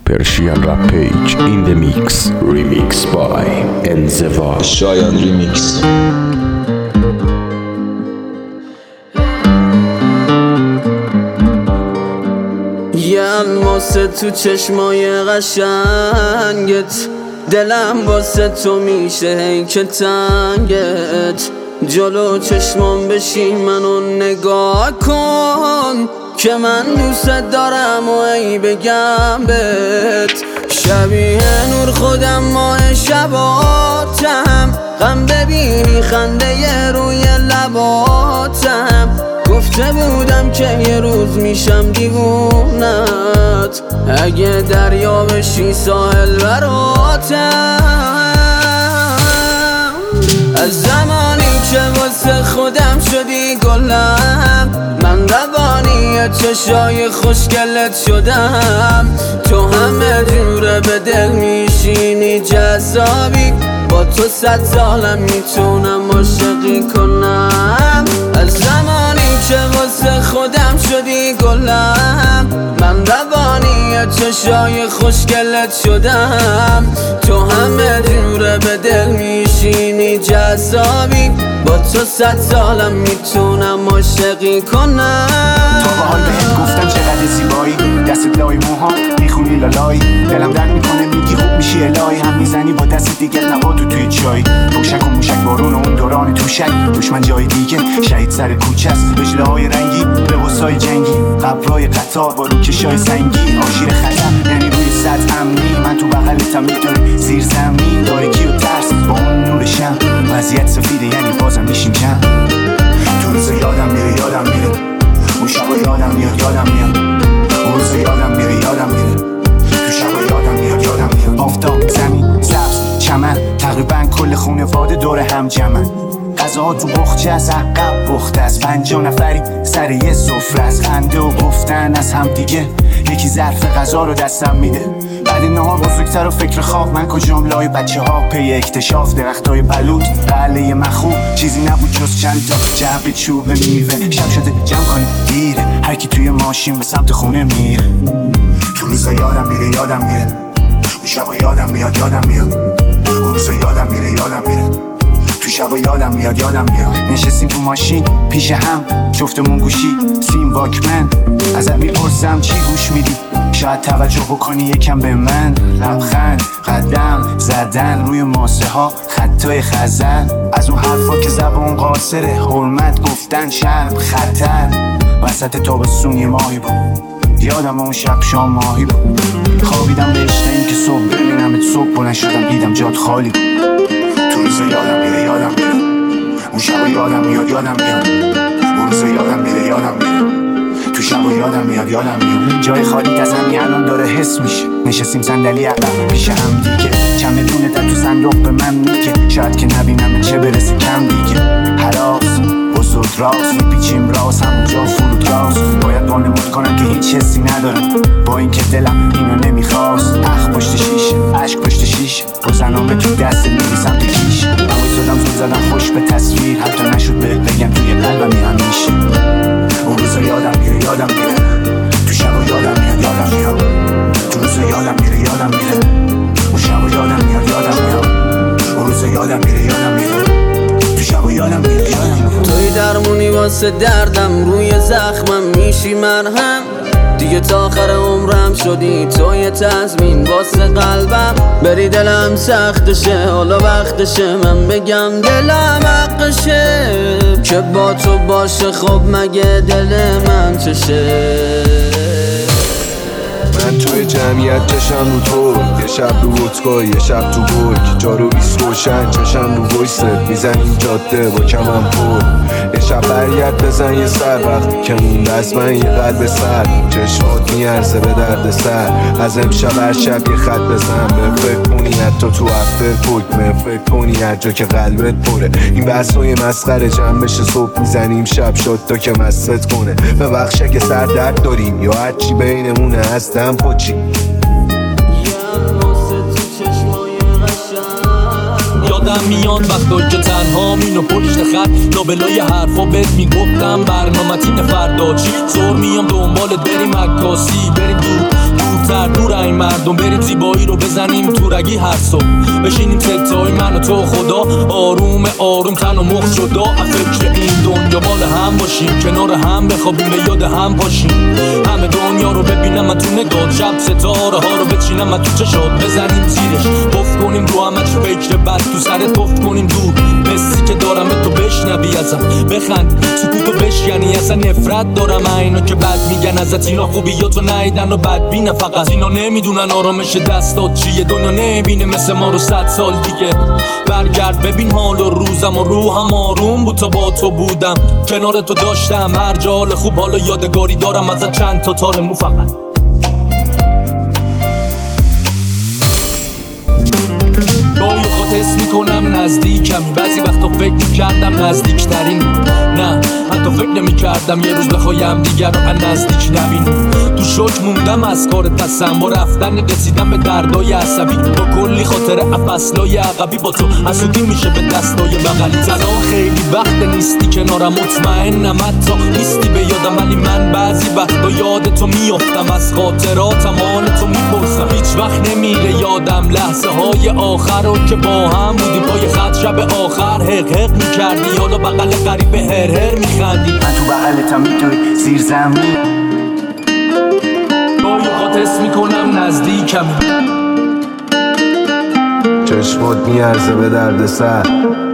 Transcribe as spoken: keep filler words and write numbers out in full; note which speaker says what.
Speaker 1: Persian Rap Page in the mix. Remix by Enzewa.
Speaker 2: شایان ریمیکس.
Speaker 3: یه الماسه تو چشمای قشنگت، دلم واسه تو میشه هی که تنگت. جلو چشمام بشی منو نگاه کن که من دوست دارم و ای بگم بهت. شبیه نور خودم ماه شباتم، غم ببینی خنده ی روی لباتم. گفته بودم که یه روز میشم دیوونت، اگه دریا بشی ساحل براتم. از زمانی که واسه خودم شدی گلم، من روانی چشای خوشگلت شدم. تو همه جوره به دل میشینی جذابی، با تو صد سالم میتونم عاشقی کنم. از زمانی که واسه خودم شدی گلم، من روانی چشای خوشگلت شدم. تو همه جوره به دل میشینی جذابی، با تو صد سالم میتونم عاشقی کنم.
Speaker 4: تو با حال بهت گفتم چقدر زیبایی، دست لای موها میخونی لالایی. دلم درد میکنه میگی خوب میشی الهی، هم میزنی با دست دیگه نباتو توی چای. موشک و موشک بارون و اون دوران توشک، دشمن جای دیگه شهید سر کوچه است. وجله های رنگی لباسای جنگی، قبرای قطار با روکشای سنگی. آشیر خطر یعنی روی سطح امنی، من تو بغلتم میدونی زیر زمین. تاریکی و ترس با اون نور شم، وضعیت سفیده یعنی بازم میشیم کم. تو روز یادم میره یادم میره، اون شبا یادم میاد یادم میاد. اون روز یادم میره یادم میره، تو شبا یادم میاد یادم میاد. آفتاب، زمین، سبز، چمن، تقریبا کل خونواده دور هم جمعن. غذاها تو بخچه از عقب پخته است، پنجاه نفری سر یه سفره است. خنده و گفتن از هم دیگه، یکی ظرف غذا رو دستم میده. بعد نهار بزرگتر و فکر خواب، من کجام لای بچه ها پی اکتشاف. درختای بلوط، قله مخو، چیزی نبود جز چند تا جعبه چوب میوه. شب شده جمع کنی دیره، هر کی توی ماشین به سمت خونه میره. تو روزا یادم میره یادم میره، اون شبا یادم میاد یادم میاد. اون روزا یادم میره یادم میره، تو شبا یادم میاد یادم میاد. نشستیم تو ماشین پیش هم، جفتمون گوشی سیم واکمن. ازت میپرسم چی گوش میدی، شاید توجه بکنی یکم به من. لبخند، قدم زدن روی ماسه ها، خطای خزن. از اون حرفا که زبون قاصره، حرمت گفتن شرم خطر. وسط تابستون یه ماهی بود، یادم اون شب شام ماهی بود. خوابیدم به عشق این که صبح ببینم ات، صبح بلند شدم دیدم جات خالی بود. تو روزا یادم میره یادم میره، اون شبا یادم میاد یادم میاد. اون روزا یادم میره یادم میره، تو شبا یادم میاد یادم میاد. جای خالی از همین الان داره حس میشه، نشستیم صندلی عقب پیش هم دیگه. چمدونه در تو صندوق به من میگه، شاید که نبینم چه برسه کم دیگه. هراس بزرگ راست میپیچیم راست، همونجا فرودگاست. باید وانمود کنم که هیچ حسی ندارم، با اینکه دلم اینو نمیخواست. اخ پشت شیشه، عشق پشت شیشه، روزنامه تو دست میریسم تو کیشه. من وایسادم زل زدم خوش به تصویر، حتی نشد بهت بگم توی قلبم همیشه. اون روزا یادم میره یادم میره، تو شبا یادم میاد یادم میاد. تو روزا یادم میره یادم میره، اون شبا یادم میاد یادم میاد. اون روزا یادم میره یادم میره، تو شبا یادم میاد یادم میاد.
Speaker 3: توی درمونی واسه دردم، روی زخمم میشی مرهم. دیگه تا آخر عمرم شدی توی تضمین واسه قلبم. بری دلم سختشه، حالا وقتشه من بگم دلم حقشه که با تو باشه. خب مگه دل من چشه؟
Speaker 5: من توی جمعیت چشم رو تو، یه شب رو وودکا یه شب تو برگ. جارو بیست روشن چشم رو ویست، میزنیم جاده با کمم پر. یه شب برگرد بزن یه سر، وقتی که مونده از من یه قلب سر. چشمات میارزه به درد سر، از امشب هر شب یه خط بزن. به فکر کنی حتی تو هفته پکمه، فکر کنی هر جا که قلبت پره. این بحثای مسخره جمع بشه صبح میزنیم شب شد تا که مست کنه. به بخشه که سر درد داریم یا هرچی بینمونه هستم پوچی.
Speaker 6: یادم میاد وقتا که تنها مینو پشت خط لابلای حرفا بهت میگفتم برنامه تین فردا چی. زور میام دنبالت بریم عکاسی، بریم دور دور دورتر دور این مردم، بریم زیبایی رو بزنیم تو رگی هر صبح، بشینیم ستای من و تو خدا، آروم آروم تن و مخ شدا، فکر این دنیا بال هم باشیم، کنار هم بخوابیم، به یاد هم پاشیم، همه دنیا رو ببینم من تو نگاه، شب ستاره ها رو بچینم من تو چشات، بزنیم زیرش بف کنیم رو همه چی فکر بد تو سرت بف کنیم دور، مسی که دارم تو بشنوی ازم، بخند سکوتو بشکنی، اصلا نفرت دارم اینا که بد میگن ازت، اینا خوبیاتو نیدن و بدبینه، فقط اینا نمیدونن آرامش دستات چیه، دنیا نمیبینه مثل ما رو صد سال دیگه، برگرد ببین حال و روزم و روحم آروم بود تا با تو بودم، کنار تو داشتم هر جا حال خوب، حالا یادگاری دارم ازت چند تا تار مو فقط. گاهی اوقات حس میکنم نزدیکمی، بعضی وقتا فکر کردم نزدیکترین، نه حتی فکر نمی کردم یه روز بخوایم دیگر رو از نزدیک نبینم، تو شوک موندم از کار دستم، با رفتن رسیدم به دردای عصبی، با کلی خاطر فصلای عقبی، با تو حسودی میشه به دستای بغلی، زنان خیلی وقت نیستی کنارم، مطمئنم حتی نیستی به یادم، ولی من بعضی وقتا یاد تو میافتم، از خاطراتم حال تو میپرسم، هیچ وقت نمیره یادم لحظه های آخر رو که با هم بودی، پای خط شب آخر حق حق میکردی، حالا بغل غریب هر هر میخندی،
Speaker 4: من تو بغلتم میدوی زیر زمین،
Speaker 6: گاهی اوقات حس میکنم نزدیکم،
Speaker 5: چشمات میارزه به درد سر،